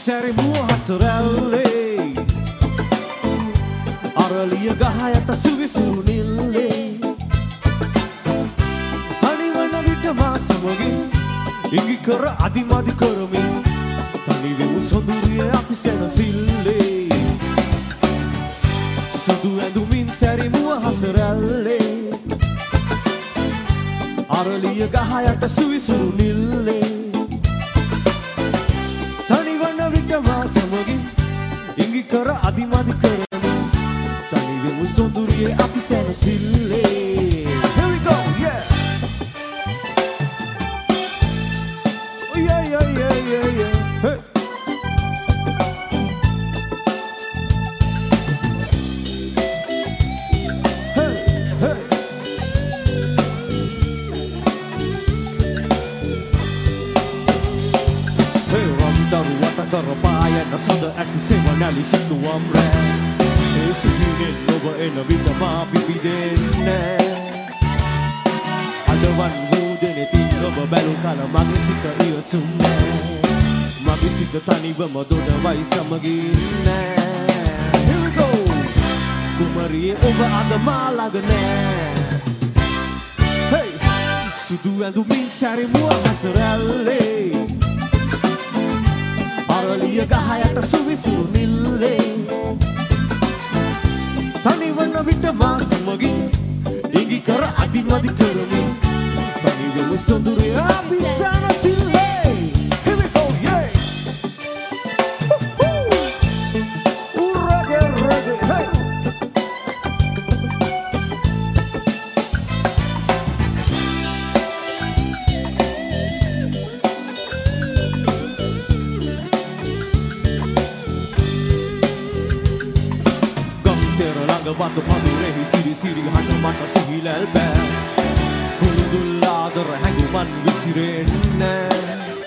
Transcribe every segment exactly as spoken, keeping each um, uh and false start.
සැරි මුව හසරැල්ලේ අරලිය ගහයට සුවිසුරු නිල්ලේ තනිවන විට මා සමගින් ඉඟි කර අදිමදි කරමින් තනිවෙමු සොඳුරිය අපි සැනසිල්ලේ සුදු ඇඳුමින් සැරි මුව හසරැල්ලේ අරලිය ගහයට සුවිසුරු නිල්ලේ තනිවන විට මා සමගින් ඉඟි කර අදිමදි කරමින් තනිවෙමු සොඳුරියේ අපි සැනසිල්ලේ. Here we go, yeah. Oh, yeah, yeah, yeah, yeah, yeah. Hey. Karapayan na sada ඇති සෙවනැලි සිතුවම් රෑ ඒ සිහිනෙන් ඔබ එන විට මා පිපිදෙන්නේ අදවන් වූ දෙනෙතින් ඔබ බැලු කල මගේ සිත ඉවසුන්නේ මගේ සිත තනිවම දොඩවයි සමගින්නේ Here we go කුමරියේ ඔබ අද මා ළඟ නෑ Hey සුදු ඇඳුමින් සැරි මුව හසරැල්ලේ අරලිය ගහයට සුවිසුරු නිල්ලේ තනිවන විට මා සමගින් ඉඟි කර අදිමදි කරමින් තනිවෙමු සොඳුරිය අපි සැනසිල්ලේ Here we go, yeah! Ooh, reggae, reggae, hey! Batu padurehi siri-siri hanya mata sihilal bෑ Kuludul ආදර හැඟුමන් විසිරෙන්නේ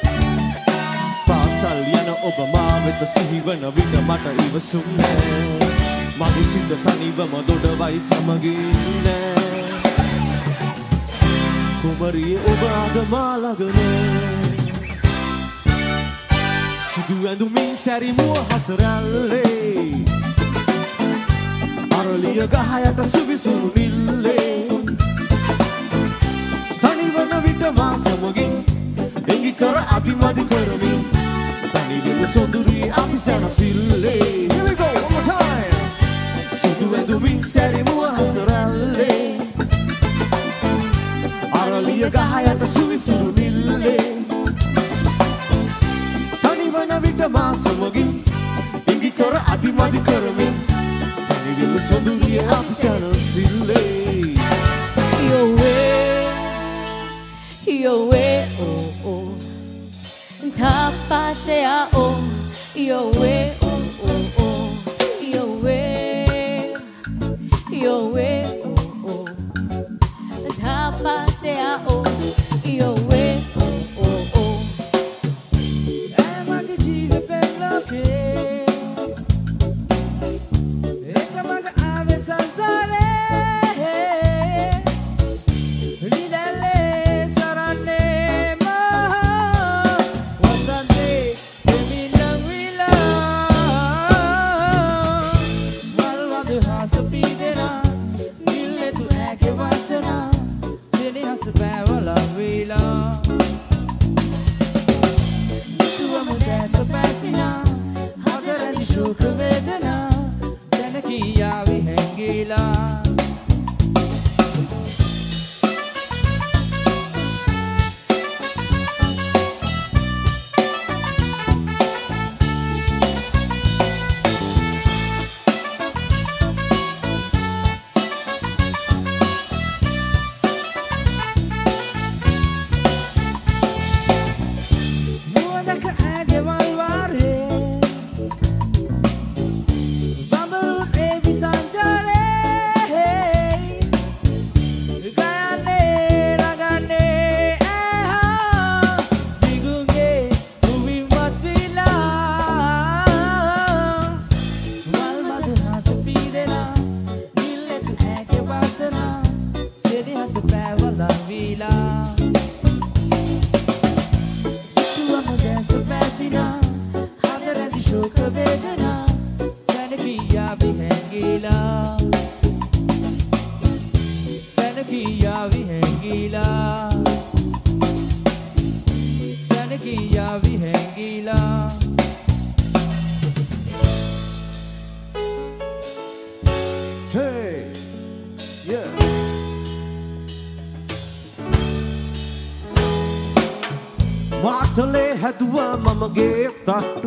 පාසල් යන ඔබ මා වෙත සිහිවන විට මට ඉවසුන්නේ මගේ සිත තනිවම දොඩවයි සමගින්නේ කුමරියේ ඔබ අද මා ළඟ නෑ සුදු ඇඳුමින් සැරි මුව හසරැල්ලේ අරලිය ගහයට සුවිසුරු නිල්ලේ තනිවන විට මා සමගින් ඉඟි කර අදිමදි කරමින් තනිවෙමු සොඳුරියේ අපි සැනසිල්ලේ Here we go, one more time සුදු ඇඳුමින් සැරි මුව හසරැල්ලේ අරලිය ගහයට සුවිසුරු නිල්ලේ තනිවන විට මා සමගින් ඉඟි කර අදිමදි කරමින් Soduriye අපි සැනසිල්ලේ Your way, your way, oh oh Tapasea oh Your way, oh oh oh Your way, your way, oh oh Tapasea oh Your way, oh oh oh Emma que diga pela que yavi hengila Sanaki yavi hengila Hey yeah Matale haduwa mamage tattu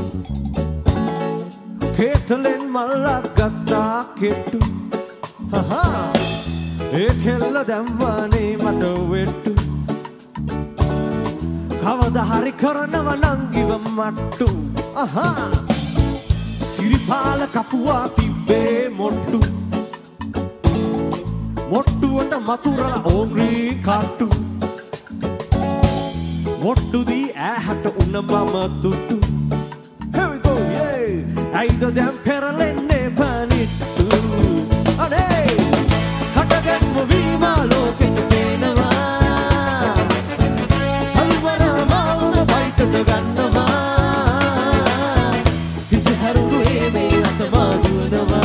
Ketalen malla gatta kettu Haha e khella damwane mata wettu Kavada hari karanawa nangiwa mattu Aha Siripala kapuwa tibbe mottu Mottu wata maturala ongri kattu Mottu di ahata unna mama tuttu Here we go yeah Aido dam peralenne panittu Ade Hatagas movima lokete penawa Halwara mauna baitata gannawa Kisi harudu eme atama duwanawa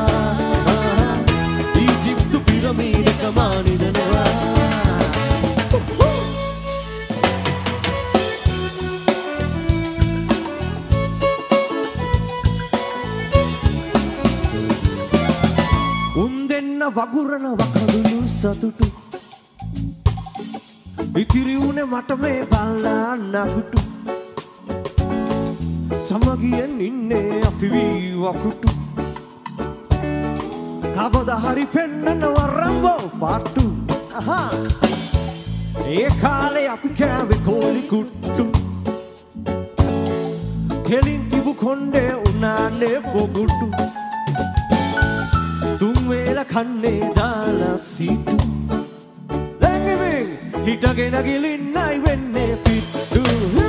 Egyptu pyramid kamanidanawa වගුරන වකඳුළු සතුටු ඉතිරි වුණේ මට මේ බල්ලා නකුටු සමගියෙන් ඉන්නේ අපි වී වකුටු කවදා හරි පෙන්නනවා රම්බෝ පාට්ටු අහා ඒ කාලේ අපි කෑවේ කෝලි කුට්ටු කෙලින් තිබු කොණ්ඩේ උනානේ පොගුටු තුන් වේල කන්නේ දාලා සිටු ලැංගිමින් හිටගෙන ගිලින්නයි වෙන්නේ පිට්ටු